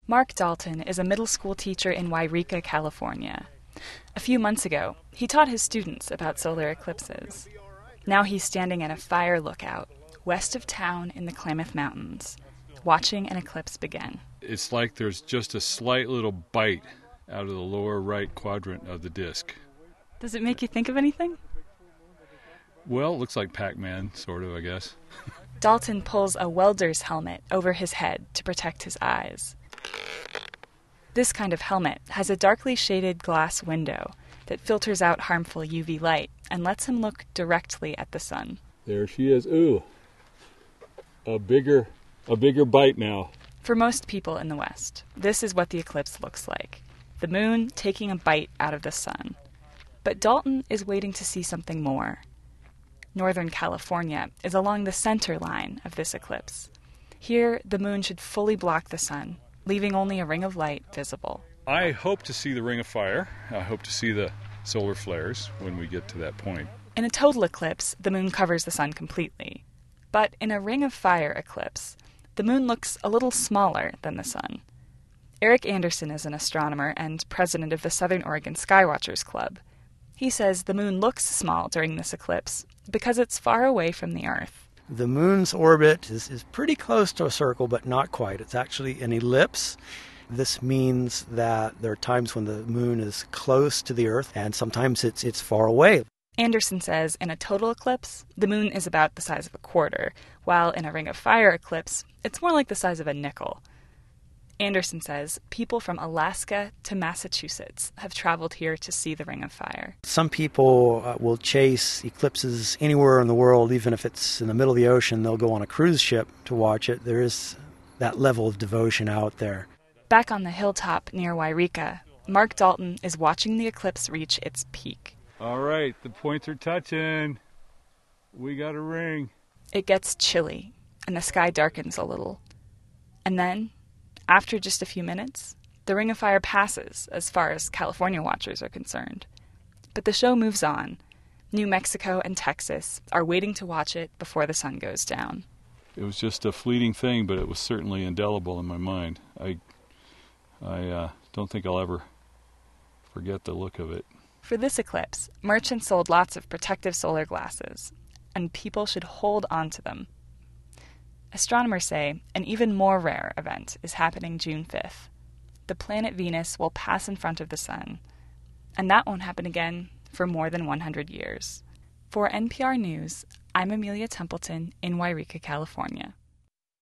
Mark Dalton is a middle school teacher in Yreka, California. A few months ago, he taught his students about solar eclipses. Now he's standing at a fire lookout west of town in the Klamath Mountains, watching an eclipse begin. It's like there's just a slight little bite out of the lower right quadrant of the disk. Does it make you think of anything? Well, it looks like Pac-Man, sort of, I guess. Dalton pulls a welder's helmet over his head to protect his eyes. This kind of helmet has a darkly shaded glass window that filters out harmful UV light and lets him look directly at the sun. There she is. Ooh, a bigger bite now. For most people in the West, this is what the eclipse looks like. The moon taking a bite out of the sun. But Dalton is waiting to see something more. Northern California is along the center line of this eclipse. Here, the moon should fully block the sun, leaving only a ring of light visible. I hope to see the ring of fire. I hope to see the solar flares when we get to that point. In a total eclipse, the moon covers the sun completely. But in a ring of fire eclipse, the moon looks a little smaller than the sun. Eric Anderson is an astronomer and president of the Southern Oregon Skywatchers Club. He says the moon looks small during this eclipse because it's far away from the Earth. The moon's orbit is pretty close to a circle, but not quite. It's actually an ellipse. This means that there are times when the moon is close to the Earth, and sometimes it's far away. Anderson says in a total eclipse, the moon is about the size of a quarter, while in a ring of fire eclipse, it's more like the size of a nickel. Anderson says people from Alaska to Massachusetts have traveled here to see the ring of fire. Some people will chase eclipses anywhere in the world, even if it's in the middle of the ocean. They'll go on a cruise ship to watch it. There is that level of devotion out there. Back on the hilltop near Yreka, Mark Dalton is watching the eclipse reach its peak. All right, the points are touching. We got a ring. It gets chilly, and the sky darkens a little. And then, after just a few minutes, the ring of fire passes as far as California watchers are concerned. But the show moves on. New Mexico and Texas are waiting to watch it before the sun goes down. It was just a fleeting thing, but it was certainly indelible in my mind. I don't think I'll ever forget the look of it. For this eclipse, merchants sold lots of protective solar glasses, and people should hold on to them. Astronomers say an even more rare event is happening June 5th. The planet Venus will pass in front of the sun, and that won't happen again for more than 100 years. For NPR News, I'm Amelia Templeton in Yreka, California.